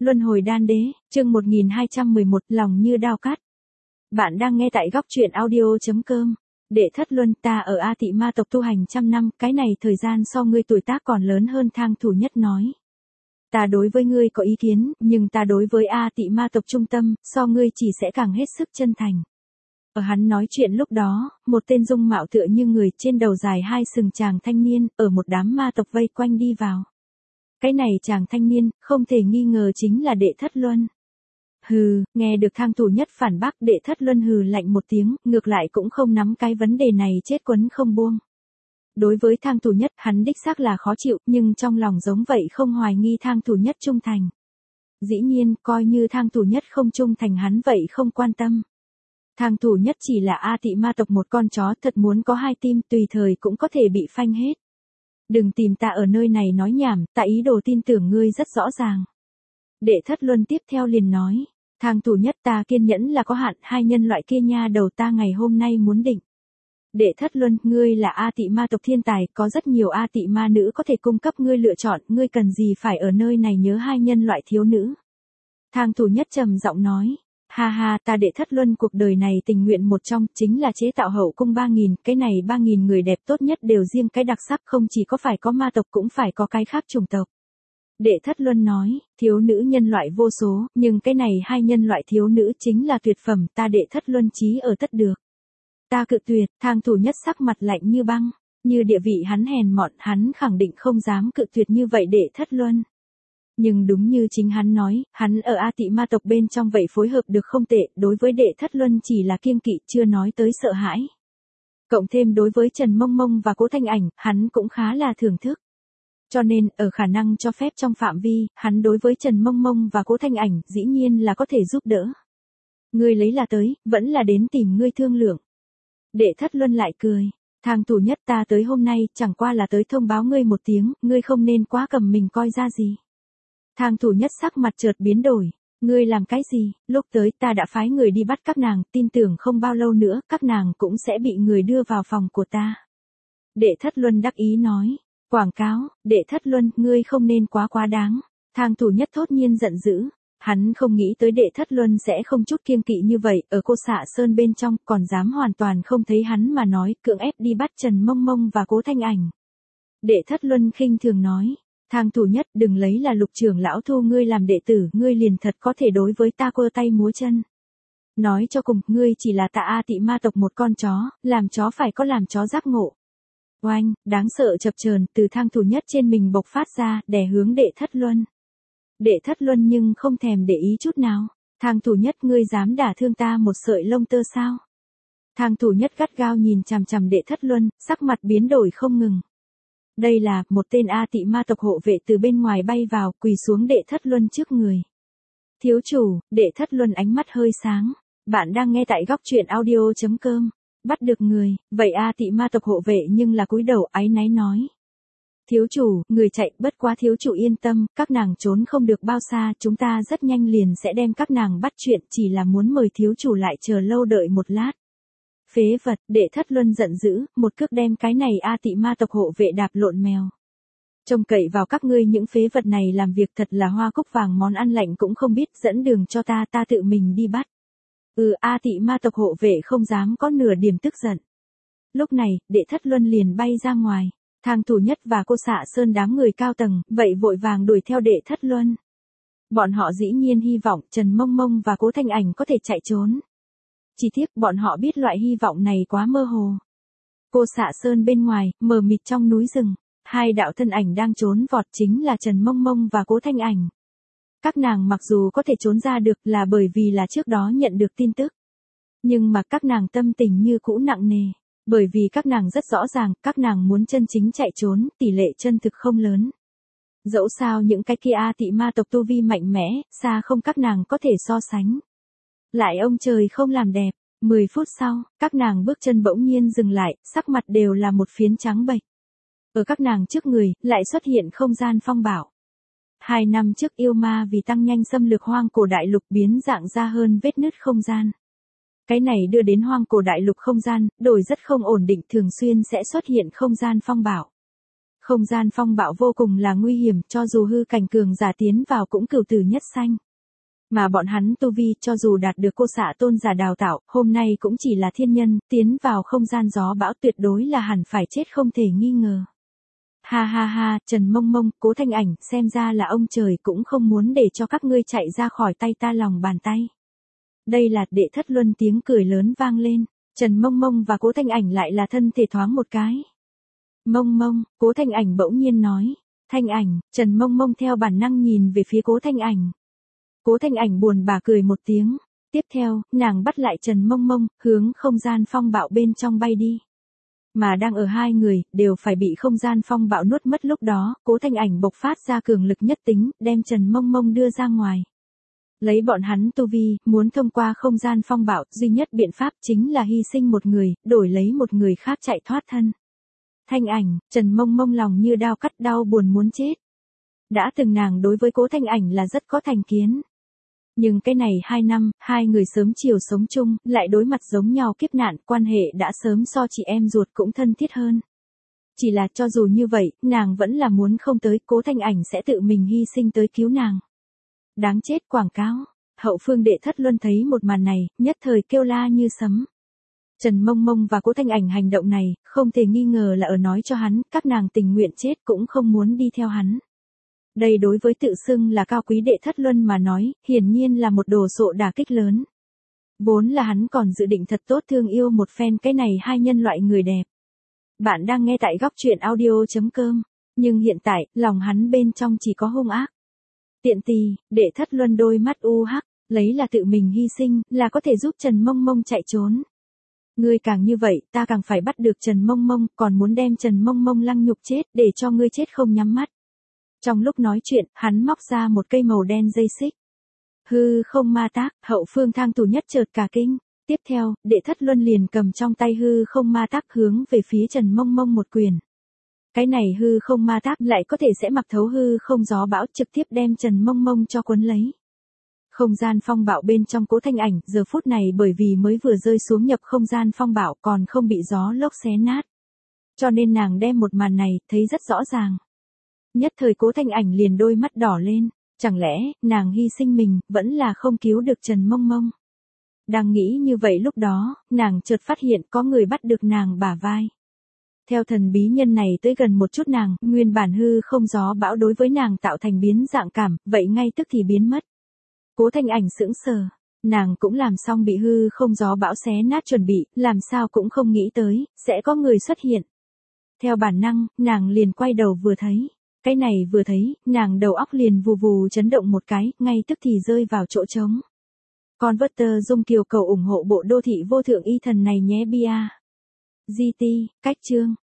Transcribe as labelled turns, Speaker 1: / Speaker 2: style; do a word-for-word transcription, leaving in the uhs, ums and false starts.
Speaker 1: Luân hồi đan đế, chương một nghìn hai trăm mười một, lòng như đao cắt. Bạn đang nghe tại góc truyện audio.com. Đệ Thất Luân, ta ở A Tị Ma tộc tu hành trăm năm, cái này thời gian so ngươi tuổi tác còn lớn hơn. Thang Thủ Nhất nói. Ta đối với ngươi có ý kiến, nhưng ta đối với A Tị Ma tộc trung tâm, so ngươi chỉ sẽ càng hết sức chân thành. Ở hắn nói chuyện lúc đó, một tên dung mạo tựa như người trên đầu dài hai sừng chàng thanh niên, ở một đám ma tộc vây quanh đi vào. Cái này chàng thanh niên, không thể nghi ngờ chính là Đệ Thất Luân. Hừ, nghe được Thang Thủ Nhất phản bác, Đệ Thất Luân hừ lạnh một tiếng, ngược lại cũng không nắm cái vấn đề này chết quấn không buông. Đối với Thang Thủ Nhất, hắn đích xác là khó chịu, nhưng trong lòng giống vậy không hoài nghi Thang Thủ Nhất trung thành. Dĩ nhiên, coi như Thang Thủ Nhất không trung thành hắn vậy không quan tâm. Thang Thủ Nhất chỉ là A Tị Ma tộc một con chó, thật muốn có hai tim tùy thời cũng có thể bị phanh hết. Đừng tìm ta ở nơi này nói nhảm, ta ý đồ tin tưởng ngươi rất rõ ràng. Đệ Thất Luân tiếp theo liền nói, Thang Thủ Nhất, ta kiên nhẫn là có hạn, hai nhân loại kia nha đầu ta ngày hôm nay muốn định. Đệ Thất Luân, ngươi là A Tị Ma tộc thiên tài, có rất nhiều A Tị Ma nữ có thể cung cấp ngươi lựa chọn, ngươi cần gì phải ở nơi này nhớ hai nhân loại thiếu nữ. Thang Thủ Nhất trầm giọng nói. Ha ha, ta Đệ Thất Luân cuộc đời này tình nguyện một trong, chính là chế tạo hậu cung ba nghìn, cái này ba nghìn người đẹp tốt nhất đều riêng cái đặc sắc, không chỉ có phải có ma tộc cũng phải có cái khác chủng tộc. Đệ Thất Luân nói, thiếu nữ nhân loại vô số, nhưng cái này hai nhân loại thiếu nữ chính là tuyệt phẩm, ta Đệ Thất Luân chí ở tất được. Ta cự tuyệt. Thang Thủ Nhất sắc mặt lạnh như băng, như địa vị hắn hèn mọn, hắn khẳng định không dám cự tuyệt như vậy Đệ Thất Luân. Nhưng đúng như chính hắn nói, hắn ở A Tị Ma tộc bên trong vậy phối hợp được không tệ, đối với Đệ Thất Luân chỉ là kiêng kỵ, chưa nói tới sợ hãi. Cộng thêm đối với Trần Mông Mông và Cố Thanh Ảnh, hắn cũng khá là thưởng thức. Cho nên, ở khả năng cho phép trong phạm vi, hắn đối với Trần Mông Mông và Cố Thanh Ảnh, dĩ nhiên là có thể giúp đỡ. Ngươi lấy là tới, vẫn là đến tìm ngươi thương lượng. Đệ Thất Luân lại cười. Thang Thủ Nhất, ta tới hôm nay, chẳng qua là tới thông báo ngươi một tiếng, ngươi không nên quá cầm mình coi ra gì. Thang Thủ Nhất sắc mặt chợt biến đổi. Ngươi làm cái gì? Lúc tới ta đã phái người đi bắt các nàng, tin tưởng không bao lâu nữa, các nàng cũng sẽ bị người đưa vào phòng của ta. Đệ Thất Luân đắc ý nói. Quảng cáo, Đệ Thất Luân, ngươi không nên quá quá đáng. Thang Thủ Nhất thốt nhiên giận dữ. Hắn không nghĩ tới Đệ Thất Luân sẽ không chút kiêng kỵ như vậy, ở Cô Xạ Sơn bên trong, còn dám hoàn toàn không thấy hắn mà nói, cưỡng ép đi bắt Trần Mông Mông và Cố Thanh Ảnh. Đệ Thất Luân khinh thường nói. Thang Thủ Nhất, đừng lấy là Lục trưởng lão thu ngươi làm đệ tử, ngươi liền thật có thể đối với ta quơ tay múa chân. Nói cho cùng, ngươi chỉ là ta A Tị Ma tộc một con chó, làm chó phải có làm chó giác ngộ. Oanh, đáng sợ chập chờn từ Thang Thủ Nhất trên mình bộc phát ra, đè hướng Đệ Thất Luân. Đệ Thất Luân nhưng không thèm để ý chút nào. Thang Thủ Nhất, ngươi dám đả thương ta một sợi lông tơ sao? Thang Thủ Nhất gắt gao nhìn chằm chằm Đệ Thất Luân, sắc mặt biến đổi không ngừng. Đây là, một tên A Tị Ma tộc hộ vệ từ bên ngoài bay vào, quỳ xuống Đệ Thất Luân trước người. Thiếu chủ, Đệ Thất Luân ánh mắt hơi sáng. Bạn đang nghe tại góc truyện audio.com. Bắt được người, vậy A Tị Ma tộc hộ vệ nhưng là cúi đầu áy náy nói. Thiếu chủ, người chạy, bất quá thiếu chủ yên tâm, các nàng trốn không được bao xa, chúng ta rất nhanh liền sẽ đem các nàng bắt, chuyện chỉ là muốn mời thiếu chủ lại chờ lâu đợi một lát. Phế vật, Đệ Thất Luân giận dữ, một cước đem cái này A Tị Ma tộc hộ vệ đạp lộn mèo. Trông cậy vào các ngươi những phế vật này làm việc thật là hoa cúc vàng món ăn lạnh cũng không biết, dẫn đường cho ta, ta tự mình đi bắt. Ừ, A Tị Ma tộc hộ vệ không dám có nửa điểm tức giận. Lúc này, Đệ Thất Luân liền bay ra ngoài. Thang Thủ Nhất và Cô Xạ Sơn đám người cao tầng, vậy vội vàng đuổi theo Đệ Thất Luân. Bọn họ dĩ nhiên hy vọng Trần Mông Mông và Cố Thanh Ảnh có thể chạy trốn. Chỉ tiếc bọn họ biết loại hy vọng này quá mơ hồ. Cô Xạ Sơn bên ngoài, mờ mịt trong núi rừng, hai đạo thân ảnh đang trốn vọt chính là Trần Mông Mông và Cố Thanh Ảnh. Các nàng mặc dù có thể trốn ra được là bởi vì là trước đó nhận được tin tức. Nhưng mà các nàng tâm tình như cũ nặng nề. Bởi vì các nàng rất rõ ràng, các nàng muốn chân chính chạy trốn, tỷ lệ chân thực không lớn. Dẫu sao những cái kia A Tị Ma tộc tu vi mạnh mẽ, xa không các nàng có thể so sánh. Lại ông trời không làm đẹp, mười phút sau, các nàng bước chân bỗng nhiên dừng lại, sắc mặt đều là một phiến trắng bệch. Ở các nàng trước người, lại xuất hiện không gian phong bạo. Hai năm trước yêu ma vì tăng nhanh xâm lược hoang cổ đại lục biến dạng ra hơn vết nứt không gian. Cái này đưa đến hoang cổ đại lục không gian, đổi rất không ổn định, thường xuyên sẽ xuất hiện không gian phong bạo. Không gian phong bạo vô cùng là nguy hiểm, cho dù hư cảnh cường giả tiến vào cũng cửu tử nhất sanh. Mà bọn hắn tu vi cho dù đạt được cô xạ tôn giả đào tạo, hôm nay cũng chỉ là thiên nhân, tiến vào không gian gió bão tuyệt đối là hẳn phải chết không thể nghi ngờ. Ha ha ha, Trần Mông Mông, Cố Thanh Ảnh, xem ra là ông trời cũng không muốn để cho các ngươi chạy ra khỏi tay ta lòng bàn tay. Đây là Đệ Thất Luân, tiếng cười lớn vang lên, Trần Mông Mông và Cố Thanh Ảnh lại là thân thể thoáng một cái. Mông Mông, Cố Thanh Ảnh bỗng nhiên nói, Thanh Ảnh, Trần Mông Mông theo bản năng nhìn về phía Cố Thanh Ảnh. Cố Thanh Ảnh buồn bã cười một tiếng, tiếp theo, nàng bắt lại Trần Mông Mông, hướng không gian phong bạo bên trong bay đi. Mà đang ở hai người, đều phải bị không gian phong bạo nuốt mất lúc đó, Cố Thanh Ảnh bộc phát ra cường lực nhất tính, đem Trần Mông Mông đưa ra ngoài. Lấy bọn hắn tu vi, muốn thông qua không gian phong bạo, duy nhất biện pháp chính là hy sinh một người, đổi lấy một người khác chạy thoát thân. Thanh Ảnh, Trần Mông Mông lòng như đao cắt, đau buồn muốn chết. Đã từng nàng đối với Cố Thanh Ảnh là rất có thành kiến. Nhưng cái này hai năm, hai người sớm chiều sống chung, lại đối mặt giống nhau kiếp nạn, quan hệ đã sớm so chị em ruột cũng thân thiết hơn. Chỉ là cho dù như vậy, nàng vẫn là muốn không tới, Cố Thanh Ảnh sẽ tự mình hy sinh tới cứu nàng. Đáng chết, quảng cáo. Hậu phương Đệ Thất Luân thấy một màn này, nhất thời kêu la như sấm. Trần Mông Mông và Cố Thanh Ảnh hành động này, không thể nghi ngờ là ở nói cho hắn, các nàng tình nguyện chết cũng không muốn đi theo hắn. Đây đối với tự xưng là cao quý Đệ Thất Luân mà nói, hiển nhiên là một đồ sộ đả kích lớn. Vốn là hắn còn dự định thật tốt thương yêu một phen cái này hai nhân loại người đẹp. Bạn đang nghe tại góc truyện audio chấm com, nhưng hiện tại, lòng hắn bên trong chỉ có hung ác. Tiện tì, Đệ Thất Luân đôi mắt u hắc, lấy là tự mình hy sinh, là có thể giúp Trần Mông Mông chạy trốn. Ngươi càng như vậy, ta càng phải bắt được Trần Mông Mông, còn muốn đem Trần Mông Mông lăng nhục chết, để cho ngươi chết không nhắm mắt. Trong lúc nói chuyện, hắn móc ra một cây màu đen dây xích. Hư không ma tác, hậu phương thang tù nhất chợt cả kinh. Tiếp theo, Đệ Thất Luân liền cầm trong tay hư không ma tác hướng về phía Trần Mông Mông một quyền. Cái này hư không ma tác lại có thể sẽ mặc thấu hư không gió bão, trực tiếp đem Trần Mông Mông cho cuốn lấy. Không gian phong bạo bên trong Cố Thanh Ảnh, giờ phút này bởi vì mới vừa rơi xuống nhập không gian phong bạo còn không bị gió lốc xé nát. Cho nên nàng đem một màn này, thấy rất rõ ràng. Nhất thời Cố Thanh Ảnh liền đôi mắt đỏ lên, chẳng lẽ, nàng hy sinh mình, vẫn là không cứu được Trần Mông Mông. Đang nghĩ như vậy lúc đó, nàng chợt phát hiện có người bắt được nàng bả vai. Theo thần bí nhân này tới gần một chút nàng, nguyên bản hư không gió bão đối với nàng tạo thành biến dạng cảm, vậy ngay tức thì biến mất. Cố Thanh Ảnh sững sờ, nàng cũng làm xong bị hư không gió bão xé nát chuẩn bị, làm sao cũng không nghĩ tới, sẽ có người xuất hiện. Theo bản năng, nàng liền quay đầu vừa thấy. Cái này vừa thấy, nàng đầu óc liền vù vù chấn động một cái, ngay tức thì rơi vào chỗ trống. Converter Dung Kiều cầu ủng hộ bộ đô thị vô thượng y thần này nhé bia. giê tê, cách chương.